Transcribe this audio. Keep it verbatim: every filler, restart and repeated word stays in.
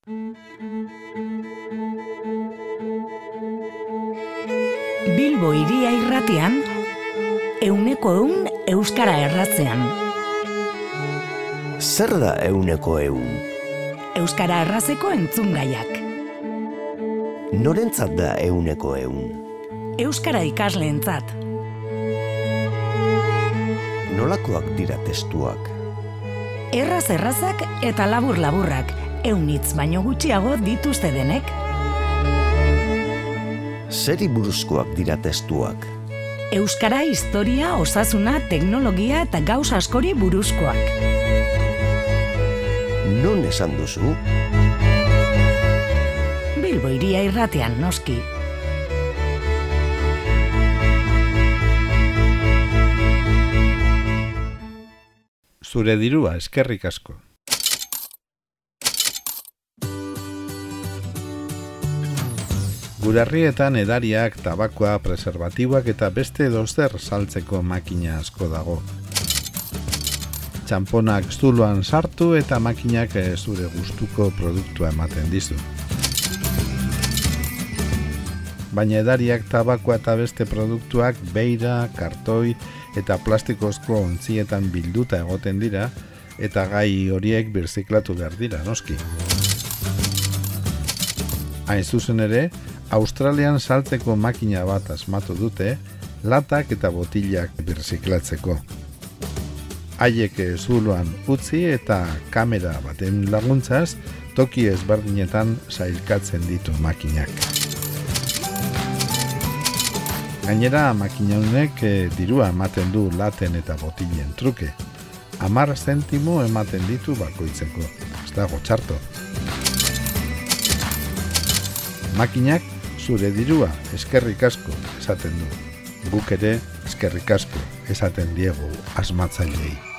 Bilbo Hiria Irratian, euneko eun euskara erratzean. Zer da euneko eun? Euskara errazeko entzungaiak. Norentzat da euneko eun? Euskara ikasleentzat. Nolakoak dira testuak? Erraz errazak eta labur laburrak, eunitz baino gutxiago dituzte denek. Zeri buruzkoak dira testuak? Euskara, historia, osasuna, teknologia eta gauz askori buruzkoak. Non esan duzu? Bilbo Hiria Irratian, noski. Zure dirua, eskerrik asko. Gure herrietan edariak, tabakoa, preservatiboak eta beste edozer saltzeko makina asko dago. Txamponak zuloan sartu eta makinak zure gustuko produktua ematen dizu. Baina edariak, tabakoa eta beste produktuak beira, kartoi eta plastikozko ontzietan bilduta egoten dira eta gai horiek birziklatu behar dira, noski. Hain zuzen ere, Australian saltzeko makina bat asmatu dute, latak eta botilak birziklatzeko. Haiek zuloan utzi eta kamera baten laguntzaz, toki ezberdinetan sailkatzen ditu makinak. Gainera, makina honek dirua ematen du laten eta botilen truke. Hamar zentimo ematen ditu bakoitzeko. Ez dago txarto. Makinak zure dirua eskerrik asko esaten du. Guk ere eskerrik asko esaten diegu asmatzaileei.